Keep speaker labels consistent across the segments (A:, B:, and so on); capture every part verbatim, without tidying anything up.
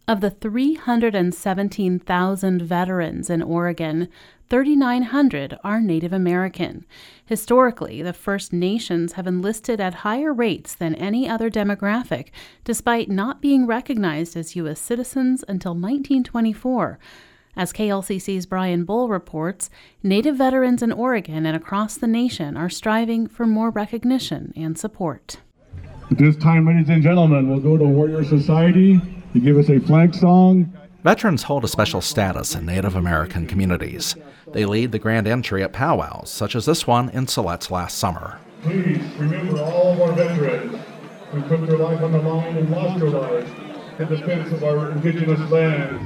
A: Of the three hundred seventeen thousand veterans in Oregon, three thousand nine hundred are Native American. Historically, the First Nations have enlisted at higher rates than any other demographic, despite not being recognized as U S citizens until nineteen twenty-four. As K L C C's Brian Bull reports, Native veterans in Oregon and across the nation are striving for more recognition and support.
B: At this time, ladies and gentlemen, we'll go to Warrior Society to give us a flag song.
C: Veterans hold a special status in Native American communities. They lead the grand entry at powwows, such as this one in Siletz last summer.
B: Please remember all of our veterans who put their life on the line and lost their lives in defense of our indigenous lands.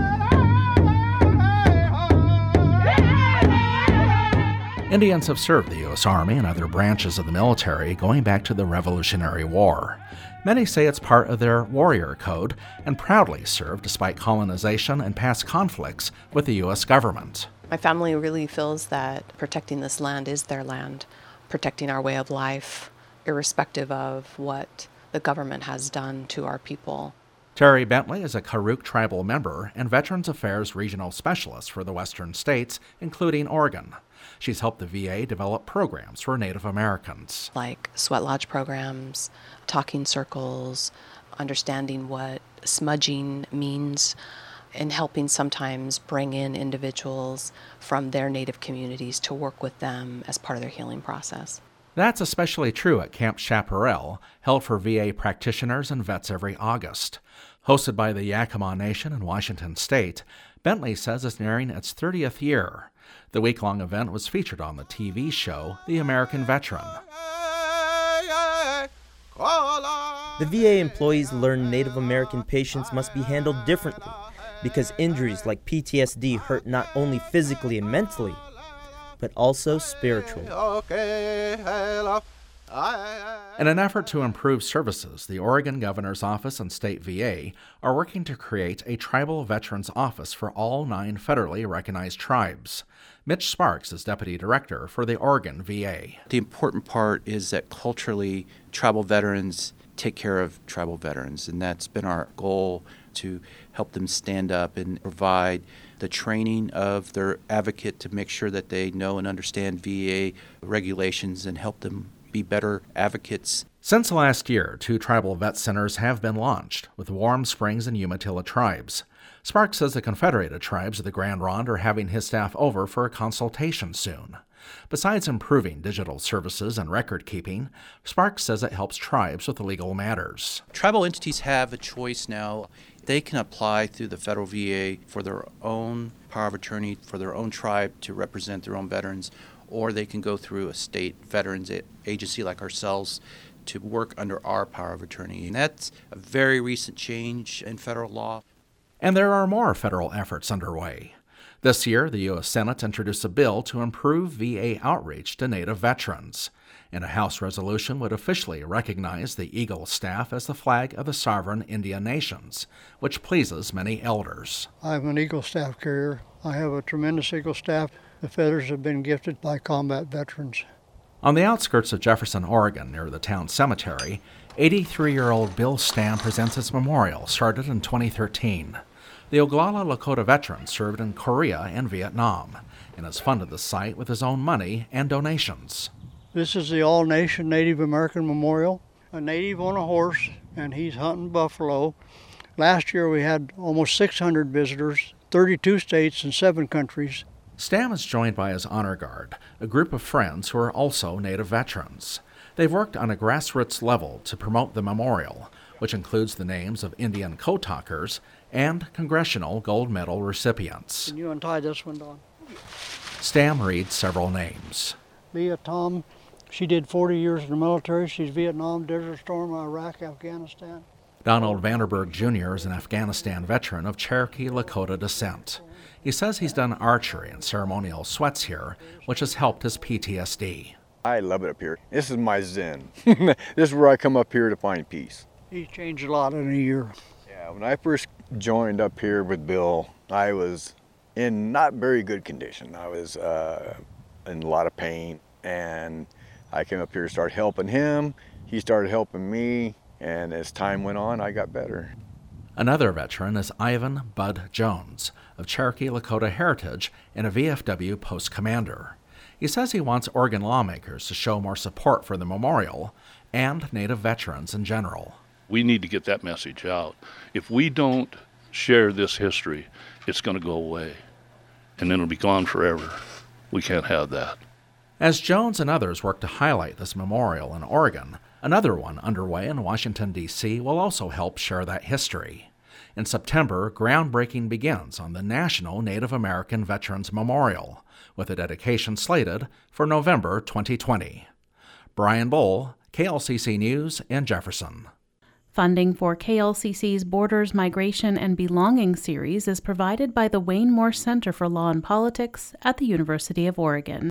C: Indians have served the U S Army and other branches of the military going back to the Revolutionary War. Many say it's part of their warrior code and proudly served despite colonization and past conflicts with the U S government.
D: My family really feels that protecting this land is their land, protecting our way of life, irrespective of what the government has done to our people.
C: Terry Bentley is a Karuk tribal member and Veterans Affairs regional specialist for the Western states, including Oregon. She's helped the V A develop programs for Native Americans.
D: Like sweat lodge programs, talking circles, understanding what smudging means, and helping sometimes bring in individuals from their Native communities to work with them as part of their healing process.
C: That's especially true at Camp Chaparral, held for V A practitioners and vets every August. Hosted by the Yakima Nation in Washington State, Bentley says it's nearing its thirtieth year. The week-long event was featured on the T V show The American Veteran.
E: The V A employees learn Native American patients must be handled differently because injuries like P T S D hurt not only physically and mentally, but also spiritually.
C: In an effort to improve services, the Oregon Governor's Office and State V A are working to create a tribal veterans office for all nine federally recognized tribes. Mitch Sparks is Deputy Director for the Oregon V A.
F: The important part is that culturally, tribal veterans take care of tribal veterans, and that's been our goal, to help them stand up and provide the training of their advocate to make sure that they know and understand V A regulations and help them be better advocates.
C: Since last year, two tribal vet centers have been launched with Warm Springs and Umatilla tribes. Sparks says the Confederated tribes of the Grand Ronde are having his staff over for a consultation soon. Besides improving digital services and record keeping, Sparks says it helps tribes with legal matters.
F: Tribal entities have a choice now. They can apply through the federal V A for their own power of attorney for their own tribe to represent their own veterans, or they can go through a state veterans agency like ourselves to work under our power of attorney. And that's a very recent change in federal law.
C: And there are more federal efforts underway. This year, the U S Senate introduced a bill to improve V A outreach to Native veterans, and a House resolution would officially recognize the Eagle staff as the flag of the sovereign Indian nations, which pleases many elders.
G: I'm an Eagle staff carrier. I have a tremendous Eagle staff. The feathers have been gifted by combat veterans.
C: On the outskirts of Jefferson, Oregon, near the town cemetery, eighty-three-year-old Bill Stam presents his memorial, started in twenty thirteen. The Oglala Lakota veteran served in Korea and Vietnam and has funded the site with his own money and donations.
G: This is the all-nation Native American Memorial. A native on a horse, and he's hunting buffalo. Last year we had almost six hundred visitors, thirty-two states and seven countries.
C: Stam is joined by his honor guard, a group of friends who are also Native veterans. They've worked on a grassroots level to promote the memorial, which includes the names of Indian code talkers and congressional gold medal recipients.
G: Can you untie this one, Don?
C: Stam reads several names.
G: Leah Tom, she did forty years in the military. She's Vietnam, Desert Storm, Iraq, Afghanistan.
C: Donald Vanderberg Junior is an Afghanistan veteran of Cherokee Lakota descent. He says he's done archery and ceremonial sweats here, which has helped his P T S D.
H: I love it up here. This is my zen. This is where I come up here to find peace.
G: He's changed a lot in a year.
H: Yeah, when I first joined up here with Bill, I was in not very good condition. I was uh, in a lot of pain, and I came up here to start helping him. He started helping me, and as time went on, I got better.
C: Another veteran is Ivan Bud Jones, of Cherokee Lakota heritage and a V F W post commander. He says he wants Oregon lawmakers to show more support for the memorial and Native veterans in general.
I: We need to get that message out. If we don't share this history, it's going to go away, and then it'll be gone forever. We can't have that.
C: As Jones and others work to highlight this memorial in Oregon, another one underway in Washington, D C will also help share that history. In September, groundbreaking begins on the National Native American Veterans Memorial, with a dedication slated for November twenty twenty. Brian Bull, K L C C News in Jefferson.
A: Funding for K L C C's Borders, Migration, and Belonging series is provided by the Wayne Morse Center for Law and Politics at the University of Oregon.